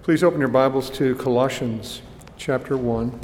Please open your Bibles to Colossians chapter 1.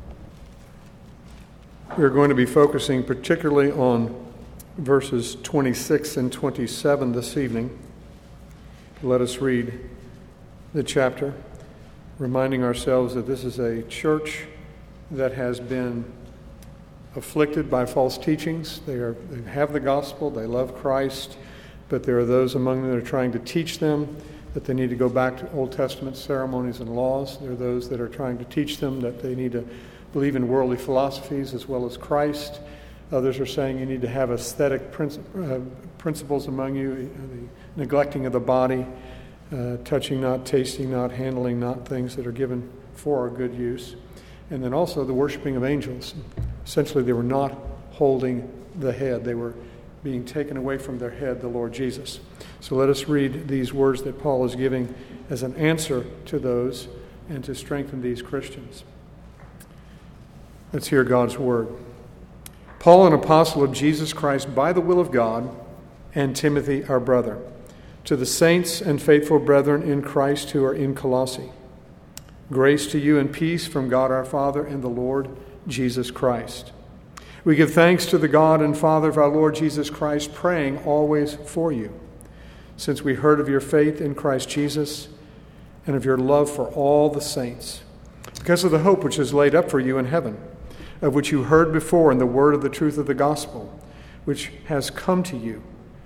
We're going to be focusing particularly on verses 26 and 27 this evening. Let us read the chapter, reminding ourselves that this is a church that has been afflicted by false teachings. They have the gospel, they love Christ, but there are those among them that are trying to teach them that they need to go back to Old Testament ceremonies and laws. There are those that are trying to teach them that they need to believe in worldly philosophies as well as Christ. Others are saying you need to have aesthetic principles among you, the neglecting of the body, touching not, tasting not, handling not, things that are given for our good use. And then also the worshiping of angels. Essentially, they were not holding the head. They were being taken away from their head, the Lord Jesus. So let us read these words that Paul is giving as an answer to those and to strengthen these Christians. Let's hear God's word. Paul, an apostle of Jesus Christ by the will of God, and Timothy, our brother, to the saints and faithful brethren in Christ who are in Colossae. Grace to you and peace from God our Father and the Lord Jesus Christ. We give thanks to the God and Father of our Lord Jesus Christ, praying always for you, since we heard of your faith in Christ Jesus and of your love for all the saints, because of the hope which is laid up for you in heaven, of which you heard before in the word of the truth of the gospel, which has come to you,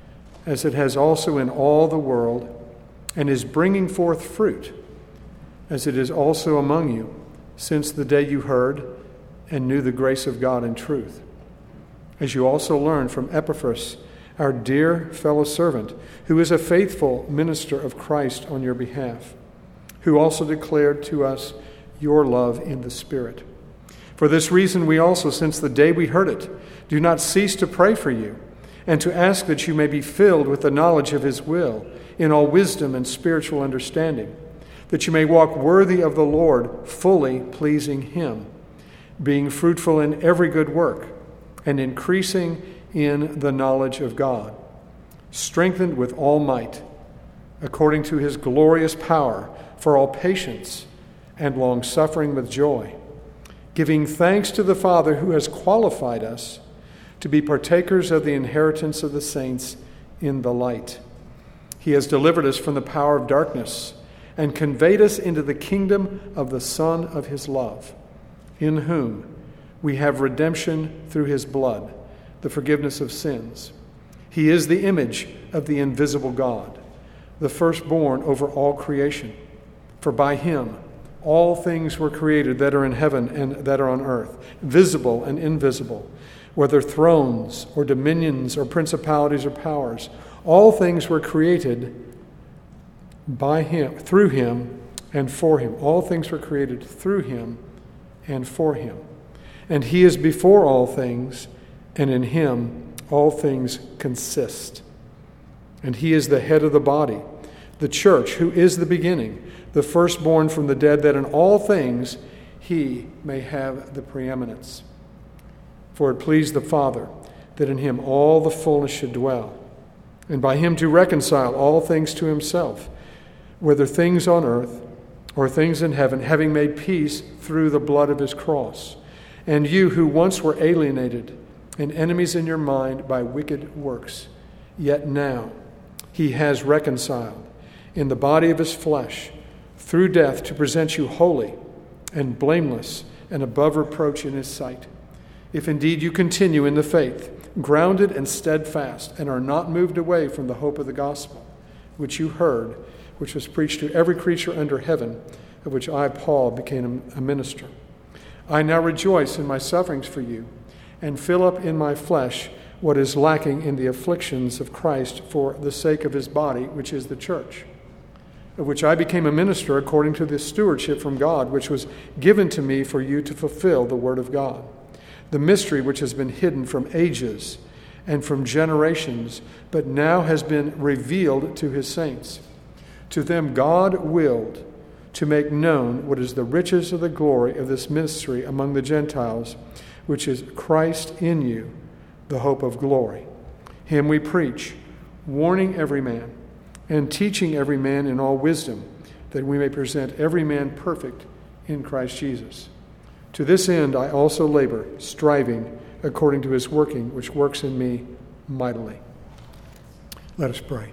as it has also in all the world, and is bringing forth fruit, as it is also among you, since the day you heard and knew the grace of God in truth. As you also learned from Epaphras, our dear fellow servant, who is a faithful minister of Christ on your behalf, who also declared to us your love in the Spirit. For this reason we also, since the day we heard it, do not cease to pray for you, and to ask that you may be filled with the knowledge of his will, in all wisdom and spiritual understanding, that you may walk worthy of the Lord, fully pleasing him, being fruitful in every good work, and increasing in the knowledge of God, strengthened with all might, according to his glorious power, for all patience and long-suffering with joy, giving thanks to the Father who has qualified us to be partakers of the inheritance of the saints in the light. He has delivered us from the power of darkness and conveyed us into the kingdom of the Son of his love, in whom we have redemption through his blood, the forgiveness of sins. He is the image of the invisible God, the firstborn over all creation. For by him all things were created that are in heaven and that are on earth, visible and invisible, whether thrones or dominions or principalities or powers. All things were created by him, through him, and for him. All things were created through him and for him. And he is before all things, and in him all things consist. And he is the head of the body, the church, who is the beginning, the firstborn from the dead, that in all things he may have the preeminence. For it pleased the Father that in him all the fullness should dwell, and by him to reconcile all things to himself, whether things on earth or things in heaven, having made peace through the blood of his cross. And you who once were alienated and enemies in your mind by wicked works, yet now he has reconciled in the body of his flesh through death to present you holy and blameless and above reproach in his sight. If indeed you continue in the faith, grounded and steadfast, and are not moved away from the hope of the gospel, which you heard, which was preached to every creature under heaven, of which I, Paul, became a minister. I now rejoice in my sufferings for you, and fill up in my flesh what is lacking in the afflictions of Christ for the sake of his body, which is the church, of which I became a minister according to the stewardship from God, which was given to me for you to fulfill the word of God, the mystery which has been hidden from ages and from generations, but now has been revealed to his saints. To them God willed to make known what is the riches of the glory of this mystery among the Gentiles, which is Christ in you, the hope of glory. Him we preach, warning every man and teaching every man in all wisdom, that we may present every man perfect in Christ Jesus. To this end I also labor, striving according to his working, which works in me mightily. Let us pray.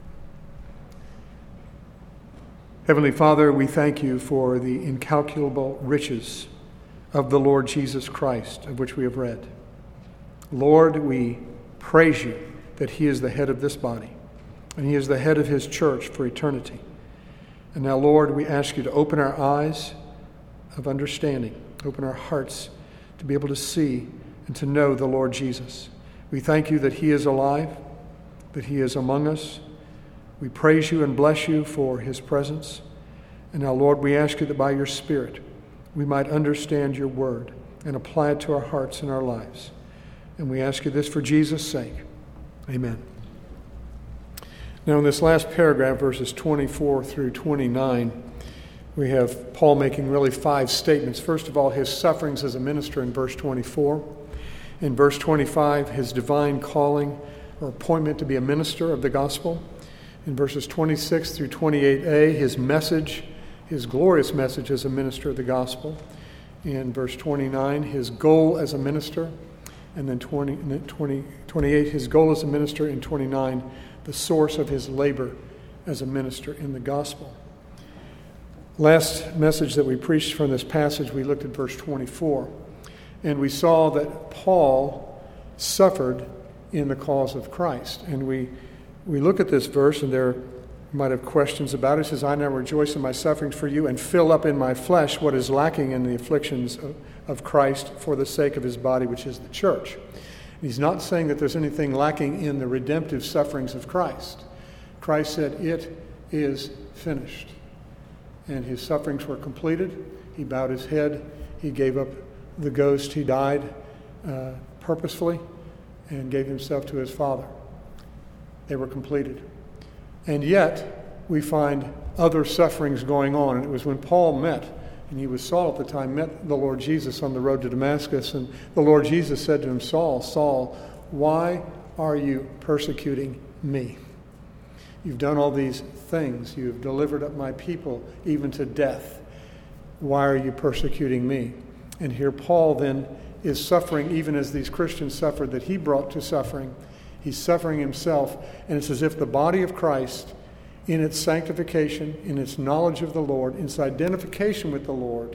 Heavenly Father, we thank you for the incalculable riches of the Lord Jesus Christ, of which we have read. Lord, we praise you that he is the head of this body, and he is the head of his church for eternity. And now, Lord, we ask you to open our eyes of understanding, open our hearts to be able to see and to know the Lord Jesus. We thank you that he is alive, that he is among us. We praise you and bless you for his presence. And now, Lord, we ask you that by your Spirit we might understand your word and apply it to our hearts and our lives. And we ask you this for Jesus' sake. Amen. Now, in this last paragraph, verses 24 through 29, we have Paul making really 5 statements. First of all, his sufferings as a minister in verse 24. In verse 25, his divine calling or appointment to be a minister of the gospel. In verses 26 through 28a, his message, his glorious message as a minister of the gospel. In verse 29, his goal as a minister. And then 28, his goal as a minister. In 29, the source of his labor as a minister in the gospel. Last message that we preached from this passage, we looked at verse 24. And we saw that Paul suffered in the cause of Christ. And we look at this verse, and there might have questions about it. It says, I now rejoice in my sufferings for you and fill up in my flesh what is lacking in the afflictions of Christ for the sake of his body, which is the church. He's not saying that there's anything lacking in the redemptive sufferings of Christ. Christ said, it is finished. And his sufferings were completed. He bowed his head. He gave up the ghost. He died purposefully and gave himself to his Father. They were completed. And yet, we find other sufferings going on. And it was when Paul met, and he was Saul at the time, met the Lord Jesus on the road to Damascus. And the Lord Jesus said to him, Saul, Saul, why are you persecuting me? You've done all these things. You've delivered up my people even to death. Why are you persecuting me? And here Paul then is suffering even as these Christians suffered that he brought to suffering. He's suffering himself, and it's as if the body of Christ, in its sanctification, in its knowledge of the Lord, in its identification with the Lord,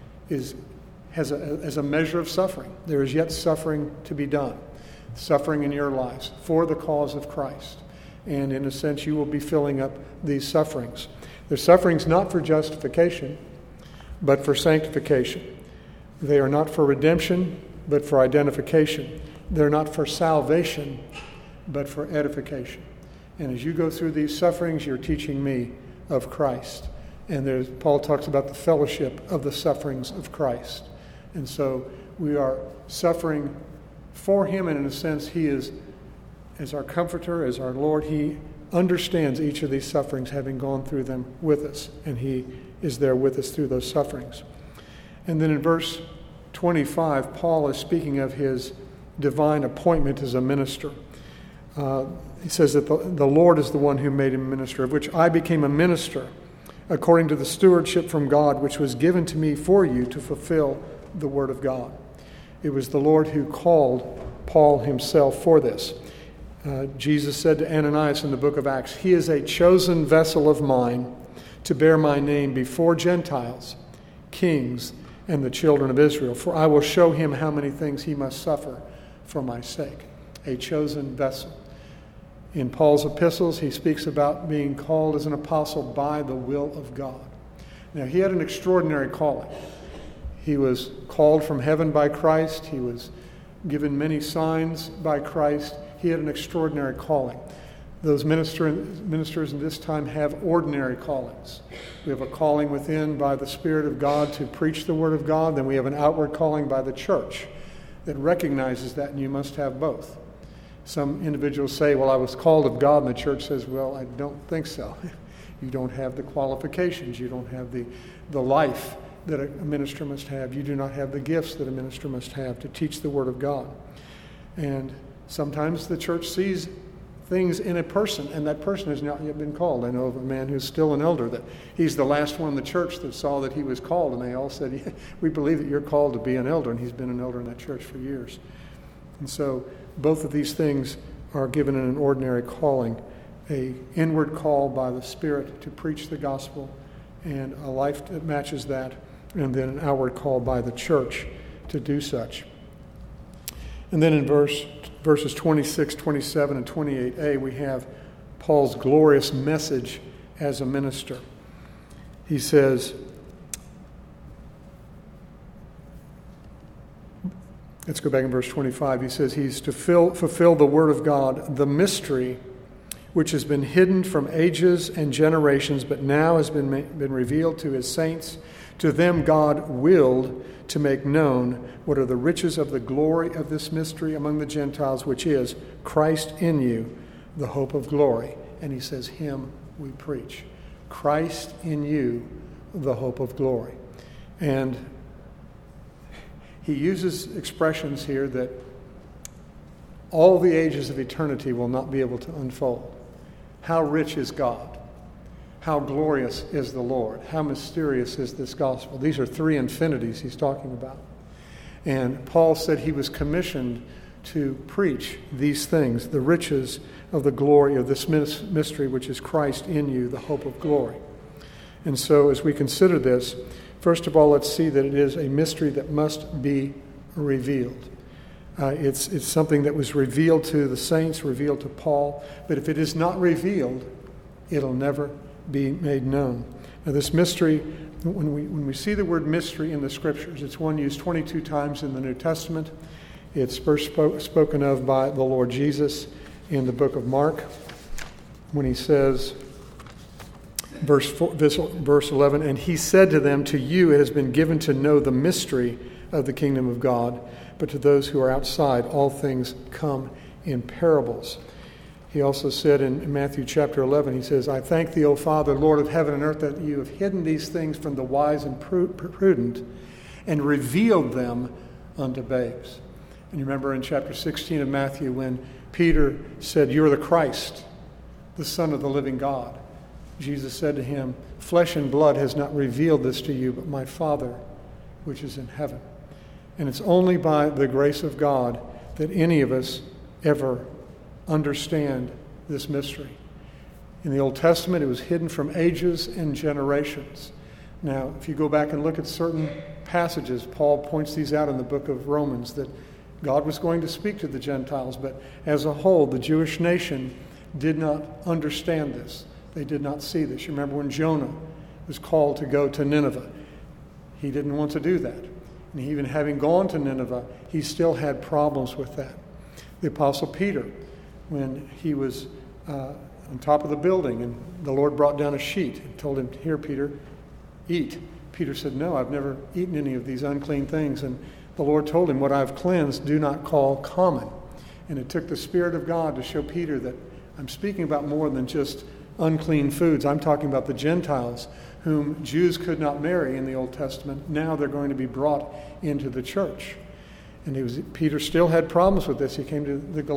has a measure of suffering. There is yet suffering to be done, suffering in your lives for the cause of Christ. And in a sense, you will be filling up these sufferings. They're sufferings not for justification, but for sanctification. They are not for redemption, but for identification. They're not for salvation, but for edification. And as you go through these sufferings, you're teaching me of Christ. And Paul talks about the fellowship of the sufferings of Christ. And so we are suffering for him, and in a sense, he is, as our comforter, as our Lord, he understands each of these sufferings, having gone through them with us. And he is there with us through those sufferings. And then in verse 25, Paul is speaking of his divine appointment as a minister. He says that the Lord is the one who made him a minister, of which I became a minister according to the stewardship from God, which was given to me for you to fulfill the word of God. It was the Lord who called Paul himself for this. Jesus said to Ananias in the book of Acts, he is a chosen vessel of mine to bear my name before Gentiles, kings, and the children of Israel. For I will show him how many things he must suffer for my sake. A chosen vessel. In Paul's epistles, he speaks about being called as an apostle by the will of God. Now, he had an extraordinary calling. He was called from heaven by Christ. He was given many signs by Christ. He had an extraordinary calling. Those ministers in this time have ordinary callings. We have a calling within by the Spirit of God to preach the Word of God. Then we have an outward calling by the church that recognizes that, and you must have both. Some individuals say, well, I was called of God, and the church says, well, I don't think so. You don't have the qualifications. You don't have the life that a minister must have. You do not have the gifts that a minister must have to teach the Word of God. And sometimes the church sees things in a person, and that person has not yet been called. I know of a man who's still an elder, that he's the last one in the church that saw that he was called, and they all said, yeah, we believe that you're called to be an elder, and he's been an elder in that church for years. And so both of these things are given in an ordinary calling, a inward call by the Spirit to preach the gospel, and a life that matches that, and then an outward call by the church to do such. And then in verses 26, 27, and 28a, we have Paul's glorious message as a minister. He says, let's go back in verse 25. He says he's to fulfill the word of God, the mystery which has been hidden from ages and generations, but now has been revealed to his saints. To them God willed to make known what are the riches of the glory of this mystery among the Gentiles, which is Christ in you, the hope of glory. And he says, him we preach. Christ in you, the hope of glory. And he uses expressions here that all the ages of eternity will not be able to unfold. How rich is God? How glorious is the Lord? How mysterious is this gospel? These are three infinities he's talking about. And Paul said he was commissioned to preach these things, the riches of the glory of this mystery, which is Christ in you, the hope of glory. And so as we consider this, first of all, let's see that it is a mystery that must be revealed. It's something that was revealed to the saints, revealed to Paul, but if it is not revealed, it'll never be made known. Now this mystery, when we see the word mystery in the Scriptures, it's one used 22 times in the New Testament. It's first spoken of by the Lord Jesus in the book of Mark, when he says, verse 11, and he said to them, to you it has been given to know the mystery of the kingdom of God, but to those who are outside, all things come in parables. He also said in Matthew chapter 11, he says, I thank thee, O Father, Lord of heaven and earth, that you have hidden these things from the wise and prudent and revealed them unto babes. And you remember in chapter 16 of Matthew when Peter said, you are the Christ, the Son of the living God. Jesus said to him, flesh and blood has not revealed this to you, but my Father which is in heaven. And it's only by the grace of God that any of us ever understand this mystery. In the Old Testament, it was hidden from ages and generations. Now, if you go back and look at certain passages, Paul points these out in the book of Romans, that God was going to speak to the Gentiles, but as a whole, the Jewish nation did not understand this. They did not see this. You remember when Jonah was called to go to Nineveh. He didn't want to do that. And even having gone to Nineveh, he still had problems with that. The Apostle Peter, when he was on top of the building and the Lord brought down a sheet and told him, here, Peter, eat. Peter said, no, I've never eaten any of these unclean things. And the Lord told him, what I've cleansed, do not call common. And it took the Spirit of God to show Peter that I'm speaking about more than just unclean foods. I'm talking about the Gentiles whom Jews could not marry in the Old Testament. Now they're going to be brought into the church. And Peter still had problems with this. He came to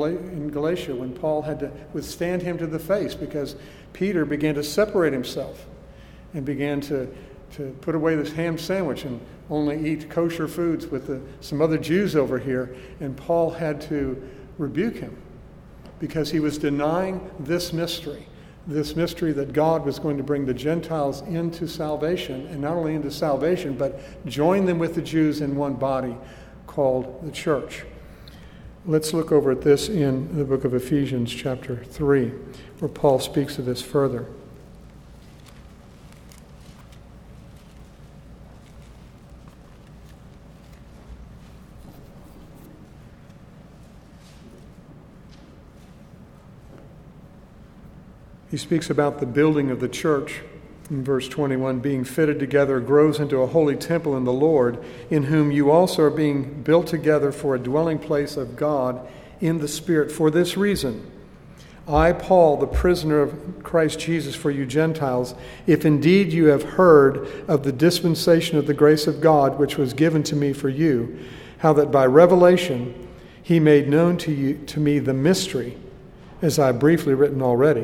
in Galatia when Paul had to withstand him to the face because Peter began to separate himself and began to put away this ham sandwich and only eat kosher foods with some other Jews over here. And Paul had to rebuke him because he was denying this mystery that God was going to bring the Gentiles into salvation, and not only into salvation, but join them with the Jews in one body called the church. Let's look over at this in the book of Ephesians chapter 3, where Paul speaks of this further. He speaks about the building of the church in verse 21, being fitted together, grows into a holy temple in the Lord, in whom you also are being built together for a dwelling place of God in the Spirit. For this reason, I, Paul, the prisoner of Christ Jesus for you Gentiles, if indeed you have heard of the dispensation of the grace of God, which was given to me for you, how that by revelation he made known to me the mystery as I have briefly written already,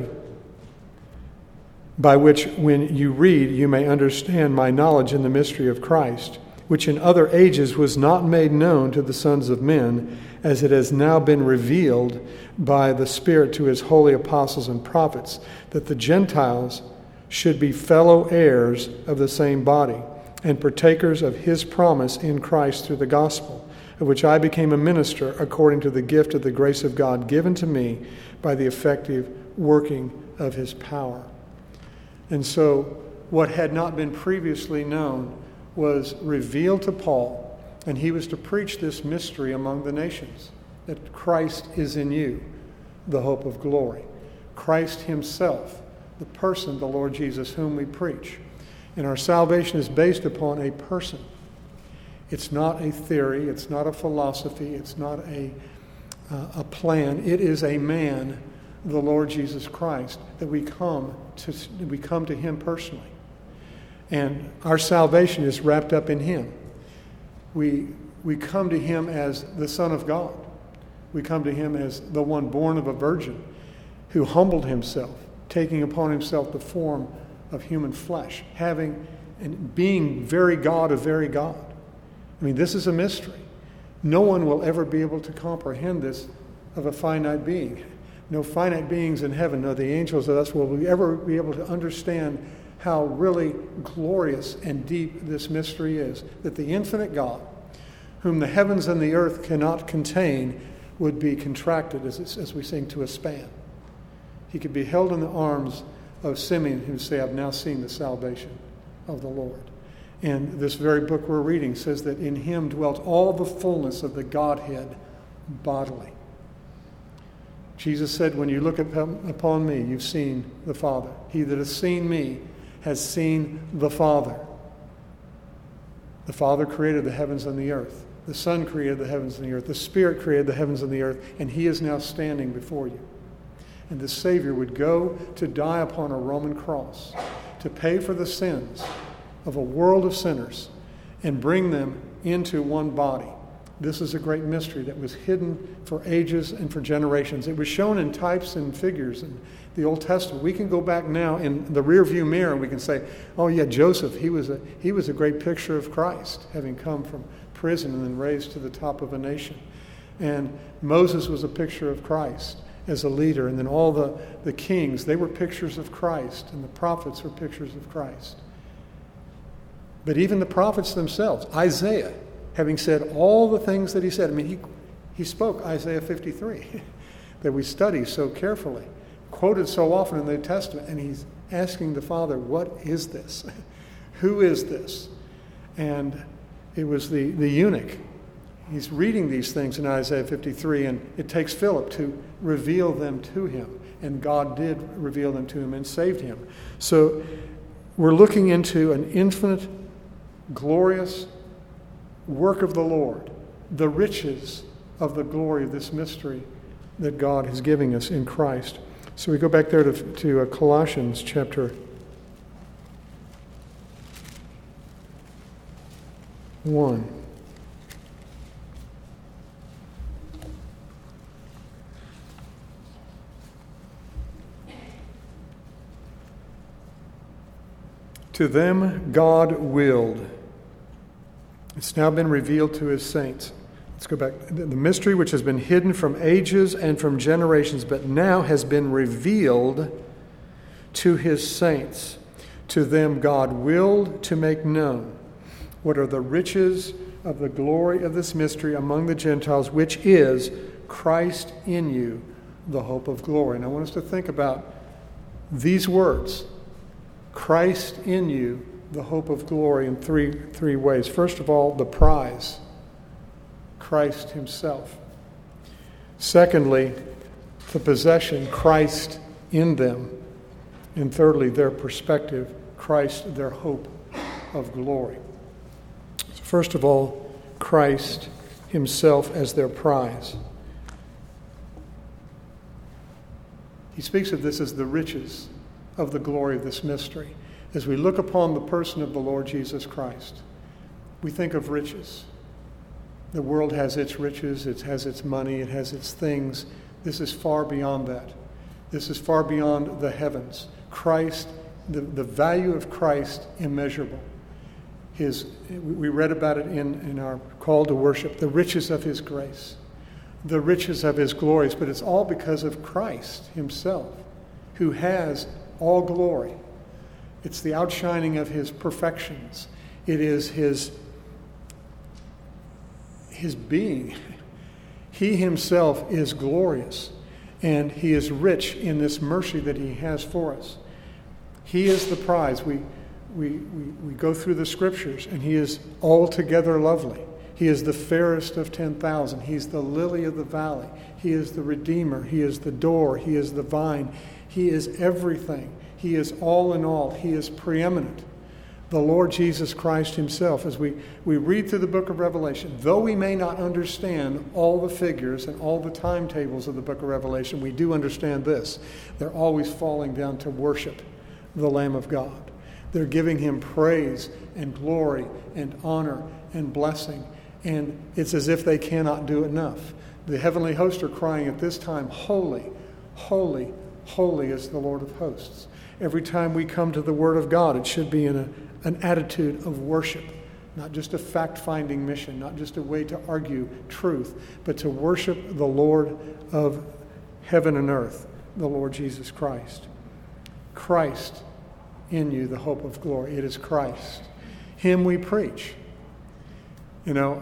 by which when you read you may understand my knowledge in the mystery of Christ, which in other ages was not made known to the sons of men, as it has now been revealed by the Spirit to his holy apostles and prophets, that the Gentiles should be fellow heirs of the same body, and partakers of his promise in Christ through the gospel, of which I became a minister according to the gift of the grace of God given to me by the effective working of his power. And so what had not been previously known was revealed to Paul, and he was to preach this mystery among the nations, that Christ is in you, the hope of glory. Christ himself, the person, the Lord Jesus, whom we preach. And our salvation is based upon a person. It's not a theory, it's not a philosophy, it's not a plan. It is a man, the Lord Jesus Christ, that we come to him personally. And our salvation is wrapped up in him. We come to him as the Son of God. We come to him as the one born of a virgin who humbled himself, taking upon himself the form of human flesh, having and being very God of very God. I mean, this is a mystery. No one will ever be able to comprehend this of a finite being. No finite beings in heaven, no the angels of us will ever be able to understand how really glorious and deep this mystery is, that the infinite God, whom the heavens and the earth cannot contain, would be contracted, as we sing, to a span. He could be held in the arms of Simeon, who say, I've now seen the salvation of the Lord. And this very book we're reading says that in him dwelt all the fullness of the Godhead bodily. Jesus said, when you look upon me, you've seen the Father. He that has seen me has seen the Father. The Father created the heavens and the earth. The Son created the heavens and the earth. The Spirit created the heavens and the earth. And he is now standing before you. And the Savior would go to die upon a Roman cross to pay for the sins of a world of sinners and bring them into one body. This is a great mystery that was hidden for ages and for generations. It was shown in types and figures in the Old Testament. We can go back now in the rearview mirror and we can say, oh yeah, Joseph, he was a great picture of Christ, having come from prison and then raised to the top of a nation. And Moses was a picture of Christ as a leader. And then all the kings, they were pictures of Christ, and the prophets were pictures of Christ. But even the prophets themselves, Isaiah, having said all the things that he said, I mean, he spoke Isaiah 53 that we study so carefully, quoted so often in the New Testament, and he's asking the Father, what is this? Who is this? And it was the eunuch. He's reading these things in Isaiah 53, and it takes Philip to reveal them to him. And God did reveal them to him and saved him. So we're looking into an infinite, glorious work of the Lord, the riches of the glory of this mystery that God is giving us in Christ. So we go back there to Colossians chapter 1. To them God willed. It's now been revealed to his saints. Let's go back. The mystery which has been hidden from ages and from generations, but now has been revealed to his saints. To them God willed to make known what are the riches of the glory of this mystery among the Gentiles, which is Christ in you, the hope of glory. And I want us to think about these words. Christ in you, the hope of glory, in three ways. First of all, the prize, Christ himself. Secondly, the possession, Christ in them. And thirdly, their perspective, Christ, their hope of glory. So first of all, Christ himself as their prize. He speaks of this as the riches of the glory of this mystery. As we look upon the person of the Lord Jesus Christ, we think of riches. The world has its riches, it has its money, it has its things. This is far beyond that. This is far beyond the heavens. Christ, the value of Christ, immeasurable. We read about it in our call to worship, the riches of his grace, the riches of his glories, but it's all because of Christ himself, who has all glory. It's the outshining of his perfections. It is his being. He himself is glorious, and he is rich in this mercy that he has for us. He is the prize. We go through the scriptures, and he is altogether lovely. He is the fairest of 10,000. He's the lily of the valley. He is the Redeemer. He is the door. He is the vine. He is everything. He is all in all. He is preeminent. The Lord Jesus Christ himself, as we read through the book of Revelation, though we may not understand all the figures and all the timetables of the book of Revelation, we do understand this. They're always falling down to worship the Lamb of God. They're giving him praise and glory and honor and blessing. And it's as if they cannot do enough. The heavenly hosts are crying at this time, holy, holy, holy is the Lord of hosts. Every time we come to the Word of God, it should be in an attitude of worship, not just a fact-finding mission, not just a way to argue truth, but to worship the Lord of heaven and earth, the Lord Jesus Christ. Christ in you, the hope of glory. It is Christ. Him we preach. You know,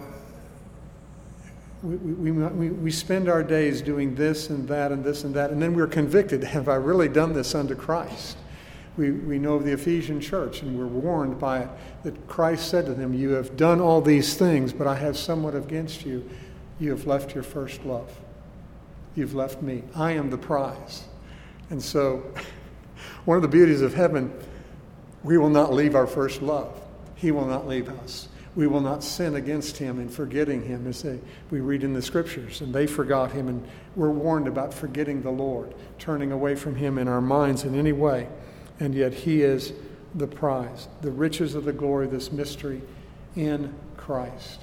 we spend our days doing this and that and this and that, and then we're convicted, have I really done this unto Christ? We know of the Ephesian church, and we're warned by it that Christ said to them, you have done all these things, but I have somewhat against you. You have left your first love. You've left me. I am the prize. And so, one of the beauties of heaven, we will not leave our first love. He will not leave us. We will not sin against him in forgetting him, as we read in the scriptures. And they forgot him, and we're warned about forgetting the Lord, turning away from him in our minds in any way. And yet he is the prize, the riches of the glory, this mystery in Christ.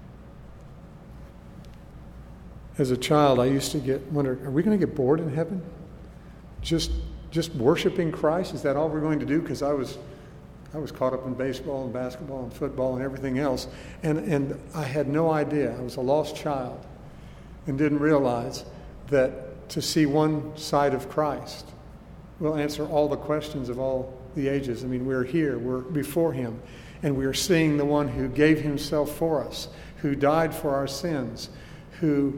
As a child, I used to wonder, are we going to get bored in heaven? Just worshiping Christ? Is that all we're going to do? Because I was caught up in baseball and basketball and football and everything else. And I had no idea. I was a lost child and didn't realize that to see one side of Christ will answer all the questions of all the ages. I mean, we're here, we're before him, and we are seeing the one who gave himself for us, who died for our sins, who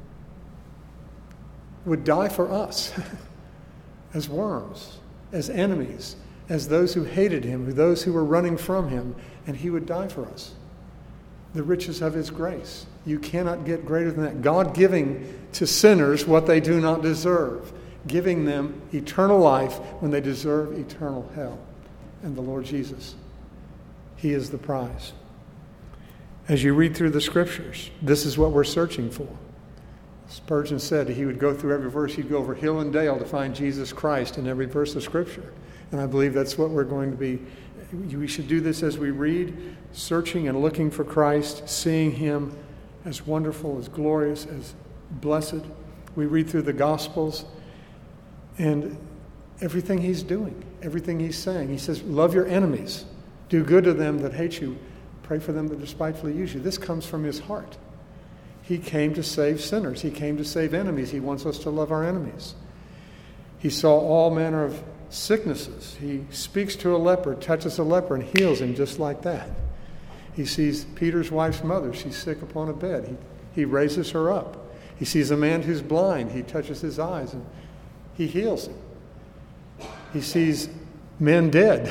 would die for us as worms, as enemies, as those who hated him, those who were running from him, and he would die for us. The riches of his grace. You cannot get greater than that. God giving to sinners what they do not deserve, giving them eternal life when they deserve eternal hell. And the Lord Jesus, he is the prize. As you read through the scriptures, this is what we're searching for. Spurgeon said he would go through every verse. He'd go over hill and dale to find Jesus Christ in every verse of Scripture. And I believe that's what we're going to be. We should do this as we read, searching and looking for Christ, seeing him as wonderful, as glorious, as blessed. We read through the Gospels and everything he's doing, everything he's saying. He says, love your enemies. Do good to them that hate you. Pray for them that despitefully use you. This comes from his heart. He came to save sinners. He came to save enemies. He wants us to love our enemies. He saw all manner of sicknesses. He speaks to a leper, touches a leper, and heals him just like that. He sees Peter's wife's mother. She's sick upon a bed. He raises her up. He sees a man who's blind. He touches his eyes and he heals him. He sees men dead.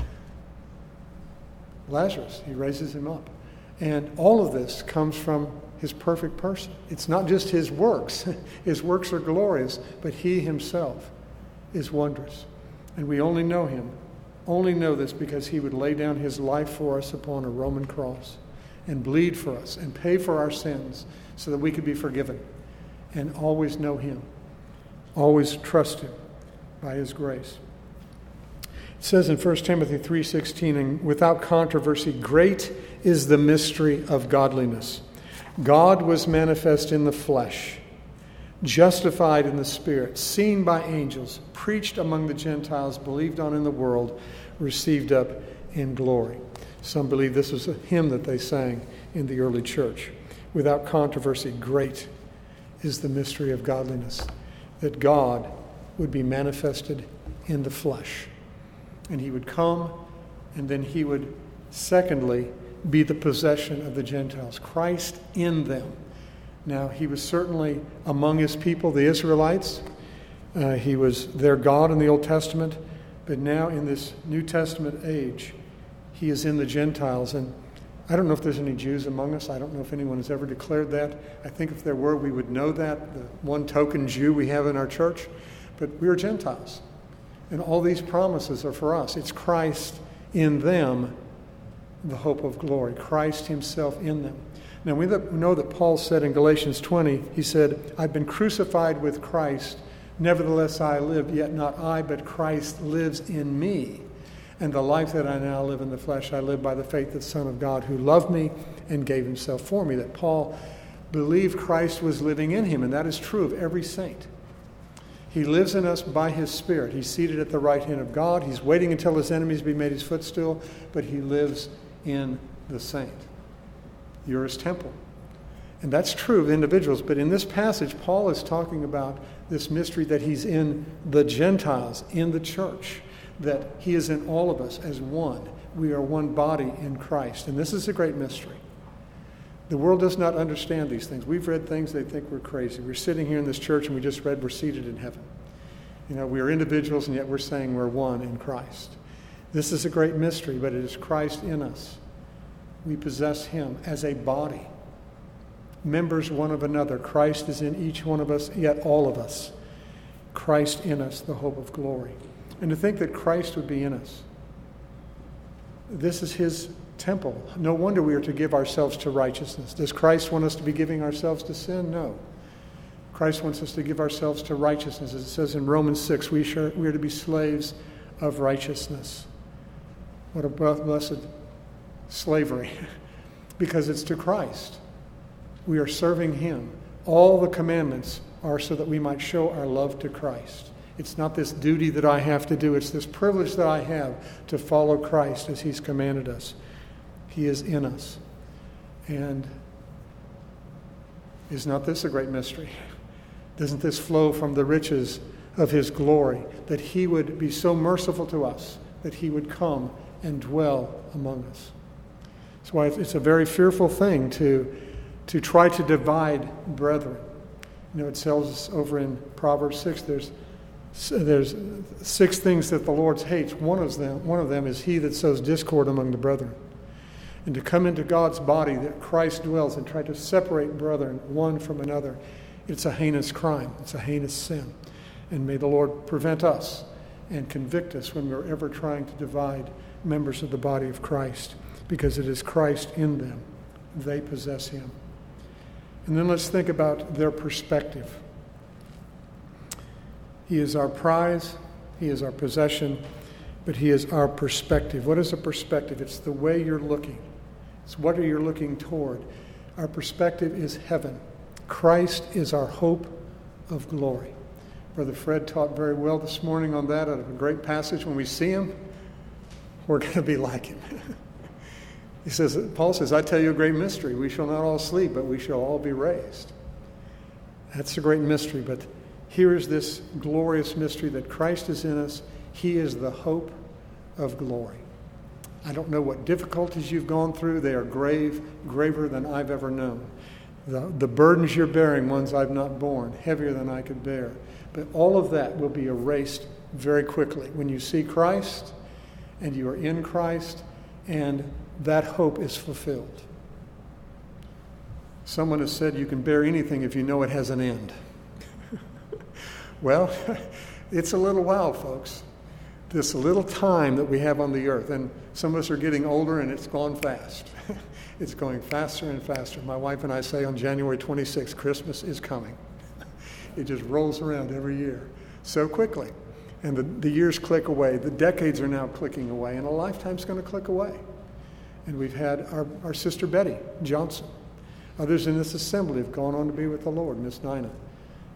Lazarus, he raises him up. And all of this comes from his perfect person. It's not just his works. His works are glorious, but he himself is wondrous. And we only know him, only know this because he would lay down his life for us upon a Roman cross and bleed for us and pay for our sins so that we could be forgiven and always know him, always trust him by his grace. It says in 1 Timothy 3:16, and without controversy, great is the mystery of godliness. God was manifest in the flesh, justified in the Spirit, seen by angels, preached among the Gentiles, believed on in the world, received up in glory. Some believe this was a hymn that they sang in the early church. Without controversy, great is the mystery of godliness, that God would be manifested in the flesh. And he would come, and then he would, secondly, be the possession of the Gentiles, Christ in them. Now, he was certainly among his people, the Israelites. He was their God in the Old Testament. But now in this New Testament age, he is in the Gentiles. And I don't know if there's any Jews among us. I don't know if anyone has ever declared that. I think if there were, we would know that, the one token Jew we have in our church. But we are Gentiles. And all these promises are for us. It's Christ in them, the hope of glory. Christ himself in them. Now we know that Paul said in Galatians 20, he said, I've been crucified with Christ. Nevertheless I live, yet not I, but Christ lives in me. And the life that I now live in the flesh, I live by the faith of the Son of God who loved me and gave himself for me. That Paul believed Christ was living in him, and that is true of every saint. He lives in us by his Spirit. He's seated at the right hand of God. He's waiting until his enemies be made his footstool, but he lives in the saint. You're his temple. And that's true of individuals. But in this passage, Paul is talking about this mystery that he's in the Gentiles, in the church, that he is in all of us as one. We are one body in Christ. And this is a great mystery. The world does not understand these things. We've read things they think we're crazy. We're sitting here in this church and we just read we're seated in heaven. You know, we are individuals and yet we're saying we're one in Christ. This is a great mystery, but it is Christ in us. We possess him as a body, members one of another. Christ is in each one of us, yet all of us. Christ in us, the hope of glory. And to think that Christ would be in us. This is his temple. No wonder we are to give ourselves to righteousness. Does Christ want us to be giving ourselves to sin? No. Christ wants us to give ourselves to righteousness. As it says in Romans 6, we are to be slaves of righteousness. What a blessed slavery, because it's to Christ. We are serving him. All the commandments are so that we might show our love to Christ. It's not this duty that I have to do. It's this privilege that I have to follow Christ as he's commanded us. He is in us. And is not this a great mystery? Doesn't this flow from the riches of his glory, that he would be so merciful to us, that he would come and dwell among us? That's why it's a very fearful thing to try to divide brethren. You know, it tells us over in Proverbs 6, there's 6 things that the Lord hates. One of them is he that sows discord among the brethren. And to come into God's body that Christ dwells and try to separate brethren one from another, it's a heinous crime. It's a heinous sin. And may the Lord prevent us and convict us when we're ever trying to divide members of the body of Christ, because it is Christ in them. They possess him. And then let's think about their perspective. He is our prize, he is our possession, but he is our perspective. What is a perspective? It's the way you're looking. It's what are you looking toward. Our perspective is heaven. Christ is our hope of glory. Brother Fred taught very well this morning on that, out of a great passage. When we see him, we're going to be like him. Paul says, I tell you a great mystery. We shall not all sleep, but we shall all be raised. That's a great mystery, but here is this glorious mystery that Christ is in us. He is the hope of glory. I don't know what difficulties you've gone through. They are graver than I've ever known. The burdens you're bearing, ones I've not borne, heavier than I could bear. But all of that will be erased very quickly when you see Christ and you are in Christ and that hope is fulfilled. Someone has said you can bear anything if you know it has an end. Well, it's a little while, folks. This little time that we have on the earth, and some of us are getting older and it's gone fast. It's going faster and faster. My wife and I say on January 26th, Christmas is coming. It just rolls around every year so quickly. And the years click away. The decades are now clicking away, and a lifetime's going to click away. And we've had our sister Betty Johnson. Others in this assembly have gone on to be with the Lord, Miss Nina.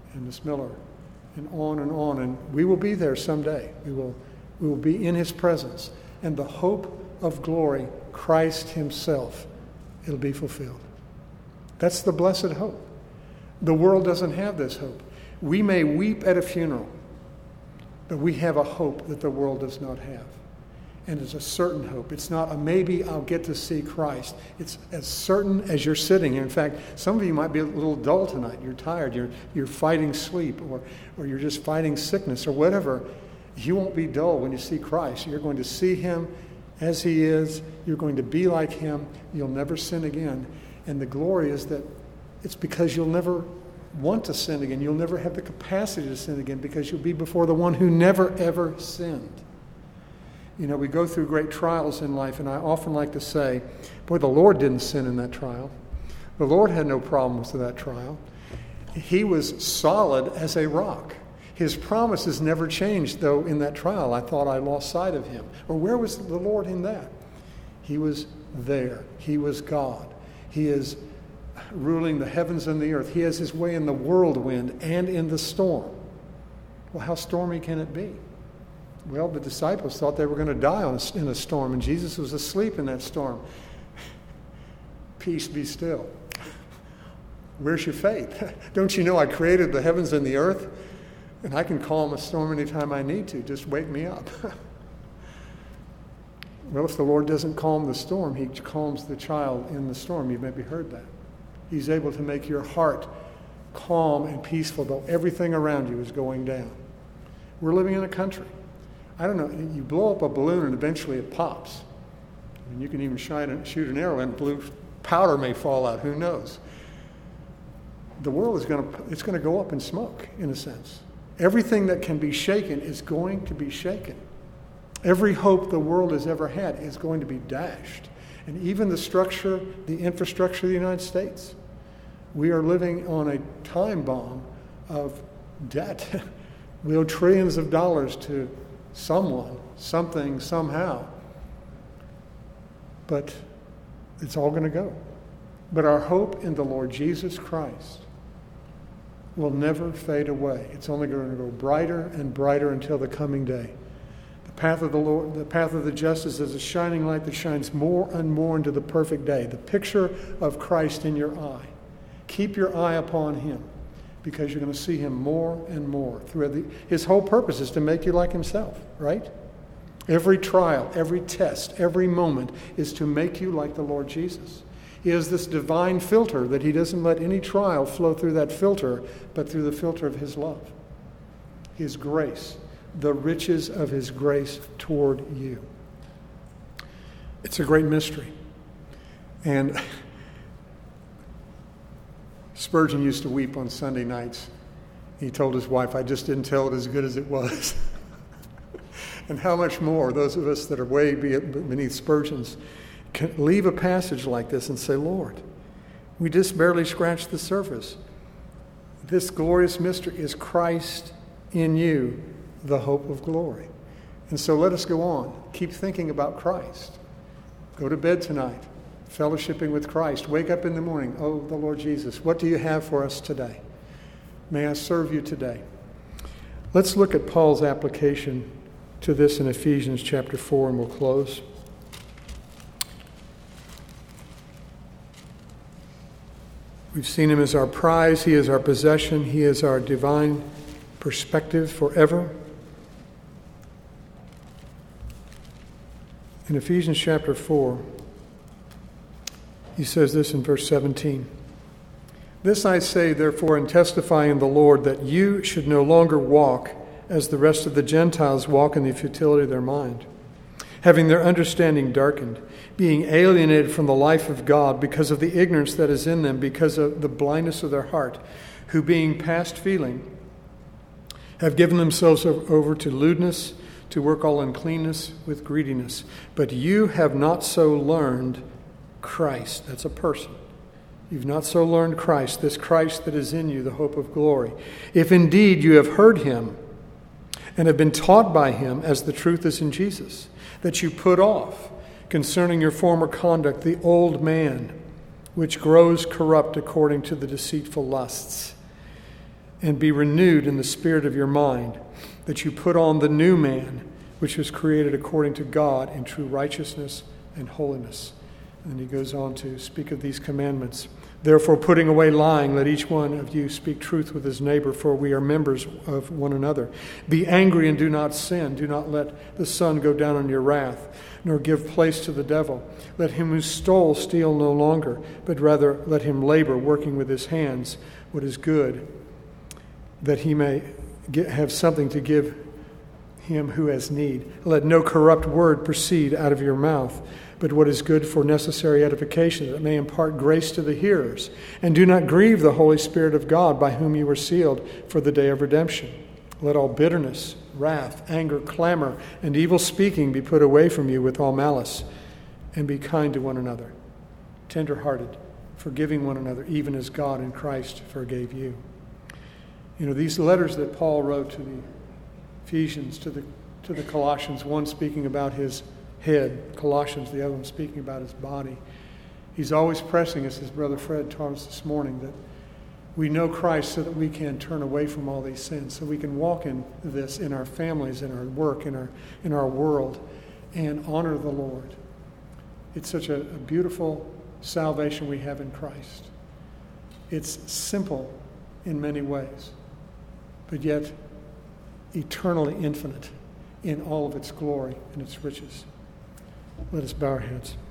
and Miss Miller, and on, and we will be there someday. We will be in his presence, and the hope of glory, Christ himself, it'll be fulfilled. That's the blessed hope. The world doesn't have this hope. We may weep at a funeral, but we have a hope that the world does not have. And it's a certain hope. It's not a maybe I'll get to see Christ. It's as certain as you're sitting here. In fact, some of you might be a little dull tonight. You're tired. You're fighting sleep, or you're just fighting sickness or whatever. You won't be dull when you see Christ. You're going to see him as he is. You're going to be like him. You'll never sin again. And the glory is that it's because you'll never want to sin again. You'll never have the capacity to sin again because you'll be before the one who never, ever sinned. You know, we go through great trials in life, and I often like to say, boy, the Lord didn't sin in that trial. The Lord had no problems with that trial. He was solid as a rock. His promises never changed, though in that trial I thought I lost sight of him. Or where was the Lord in that? He was there. He was God. He is ruling the heavens and the earth. He has his way in the whirlwind and in the storm. Well, how stormy can it be? Well, the disciples thought they were going to die in a storm, and Jesus was asleep in that storm. Peace be still. Where's your faith? Don't you know I created the heavens and the earth? And I can calm a storm anytime I need to. Just wake me up. Well, if the Lord doesn't calm the storm, he calms the child in the storm. You've maybe heard that. He's able to make your heart calm and peaceful, though everything around you is going down. We're living in a country. I don't know, you blow up a balloon and eventually it pops. I mean, you can even shoot an arrow and blue powder may fall out, who knows? The world is going to go up in smoke, in a sense. Everything that can be shaken is going to be shaken. Every hope the world has ever had is going to be dashed. And even the infrastructure of the United States. We are living on a time bomb of debt. We owe trillions of dollars to someone, something, somehow. But it's all going to go. But our hope in the Lord Jesus Christ will never fade away. It's only going to go brighter and brighter until the coming day. The path of the Lord, the path of the just is as a shining light that shines more and more into the perfect day. The picture of Christ in your eye. Keep your eye upon him, because you're going to see him more and more. His whole purpose is to make you like himself, right? Every trial, every test, every moment is to make you like the Lord Jesus. He has this divine filter that he doesn't let any trial flow through that filter, but through the filter of his love. His grace, the riches of his grace toward you. It's a great mystery. And Spurgeon used to weep on Sunday nights. He told his wife, I just didn't tell it as good as it was. And how much more those of us that are way beneath Spurgeon's can leave a passage like this and say, Lord, we just barely scratched the surface. This glorious mystery is Christ in you, the hope of glory. And so let us go on. Keep thinking about Christ. Go to bed tonight, fellowshipping with Christ. Wake up in the morning. Oh, the Lord Jesus, what do you have for us today? May I serve you today? Let's look at Paul's application to this in Ephesians chapter 4, and we'll close. We've seen him as our prize. He is our possession. He is our divine perspective forever. In Ephesians chapter 4, he says this in verse 17. This I say, therefore, and testify in the Lord, that you should no longer walk as the rest of the Gentiles walk in the futility of their mind, having their understanding darkened, being alienated from the life of God because of the ignorance that is in them, because of the blindness of their heart, who being past feeling, have given themselves over to lewdness, to work all uncleanness with greediness. But you have not so learned Christ. That's a person. You've not so learned Christ, this Christ that is in you, the hope of glory. If indeed you have heard him and have been taught by him as the truth is in Jesus, that you put off concerning your former conduct the old man, which grows corrupt according to the deceitful lusts, and be renewed in the spirit of your mind, that you put on the new man, which was created according to God in true righteousness and holiness. And he goes on to speak of these commandments. Therefore, putting away lying, let each one of you speak truth with his neighbor, for we are members of one another. Be angry and do not sin. Do not let the sun go down on your wrath, nor give place to the devil. Let him who stole steal no longer, but rather let him labor, working with his hands what is good, that he may have something to give him who has need. Let no corrupt word proceed out of your mouth, but what is good for necessary edification, that it may impart grace to the hearers. And do not grieve the Holy Spirit of God, by whom you were sealed for the day of redemption. Let all bitterness, wrath, anger, clamor, and evil speaking be put away from you with all malice. And be kind to one another, tender-hearted, forgiving one another, even as God in Christ forgave you. You know, these letters that Paul wrote to the Ephesians, to the Colossians, one speaking about his head, Colossians, the other one speaking about his body. He's always pressing us, as Brother Fred taught us this morning, that we know Christ so that we can turn away from all these sins, so we can walk in this in our families, in our work, in our world, and honor the Lord. It's such a beautiful salvation we have in Christ. It's simple in many ways, but yet eternally infinite in all of its glory and its riches. Let us bow our heads.